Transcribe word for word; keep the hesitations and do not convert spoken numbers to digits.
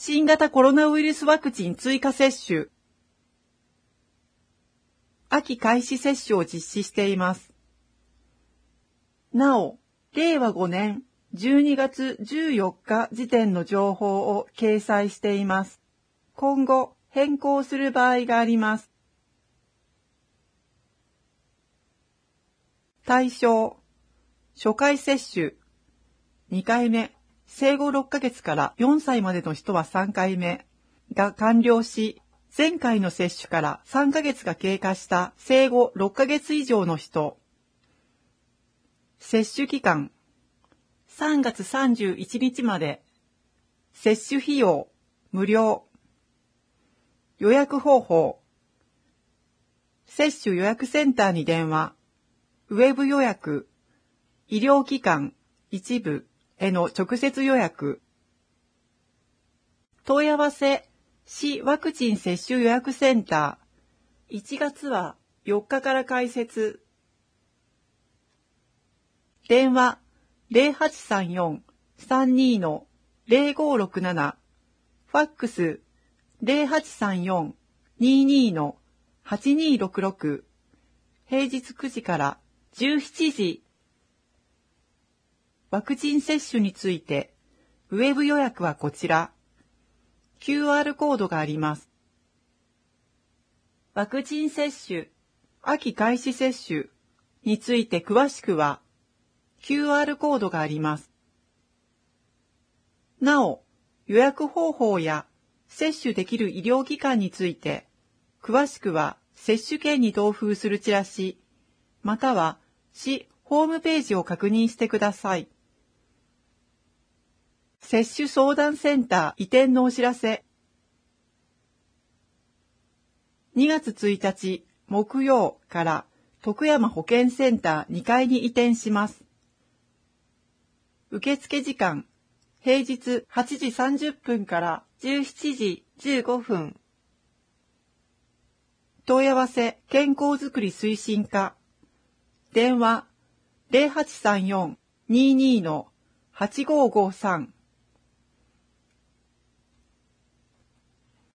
新型コロナウイルスワクチン追加接種。秋開始接種を実施しています。なお、れいわごねんじゅうにがつじゅうよっか時点の情報を掲載しています。今後、変更する場合があります。対象、初回接種、にかいめ、生後ろっかげつからよんさいまでの人はさんかいめが完了し、前回の接種からさんかげつが経過した生後ろっかげつ以上の人。接種期間、さんがつさんじゅういちにちまで。接種費用、無料。予約方法、接種予約センターに電話、ウェブ予約、医療機関一部への直接予約。問い合わせ、市ワクチン接種予約センター。いちがつはよっかから開設。電話 ゼロはちさんよん さんに ゼロごろくなな。ファックス ゼロはちさんよん にに はちにろくろく。平日くじからじゅうしちじ。ワクチン接種について、ウェブ予約はこちら。キューアール コードがあります。ワクチン接種、秋開始接種について詳しくは、キューアール コードがあります。なお、予約方法や接種できる医療機関について、詳しくは接種券に同封するチラシ、または市ホームページを確認してください。接種相談センター移転のお知らせ。にがつついたち木曜から徳山保健センターにかいに移転します。受付時間、平日はちじさんじゅっぷんからじゅうしちじじゅうごふん。問い合わせ健康づくり推進課。電話 ゼロはちさんよん にに はちごごさん。